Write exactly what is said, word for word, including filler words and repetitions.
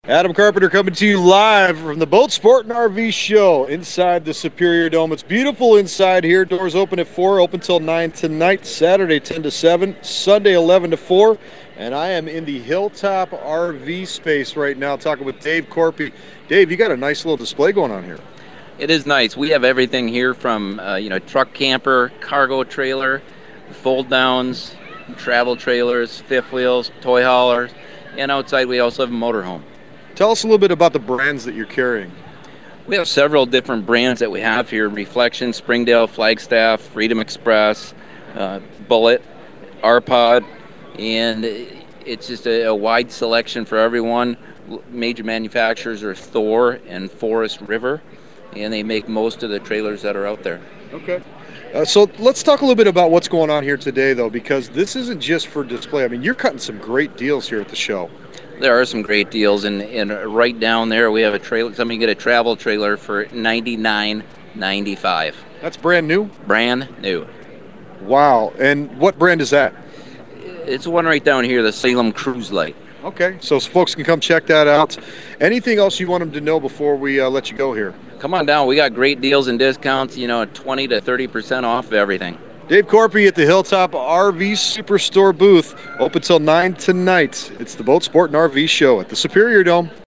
Adam Carpenter coming to you live from the Boat Sport and R V Show inside the Superior Dome. It's beautiful inside here. Doors open at four, open till nine tonight, Saturday ten to seven, Sunday eleven to four. And I am in the Hilltop R V space right now talking with Dave Corpy. Dave, you got a nice little display going on here. It is nice. We have everything here from uh, you know, truck camper, cargo trailer, fold downs, travel trailers, fifth wheels, toy haulers, and outside we also have a motorhome. Tell us a little bit about the brands that you're carrying. We have several different brands that we have here: Reflection, Springdale, Flagstaff, Freedom Express, uh, Bullet, R-Pod, and it's just a, a wide selection for everyone. Major manufacturers are Thor and Forest River, and they make most of the trailers that are out there. Okay. Uh, so let's talk a little bit about what's going on here today, though, because this isn't just for display. I mean, you're cutting some great deals here at the show. There are some great deals, and, and right down there we have a trailer. Somebody get a travel trailer for ninety-nine ninety-five. That's brand new? Brand new. Wow. And what brand is that? It's one right down here, the Salem Cruise Light. Okay, so folks can come check that out. Anything else you want them to know before we uh, let you go here? Come on down. We got great deals and discounts, you know, twenty to thirty percent off of everything. Dave Corpy at the Hilltop R V Superstore booth, open till nine tonight. It's the Boat Sport and R V Show at the Superior Dome.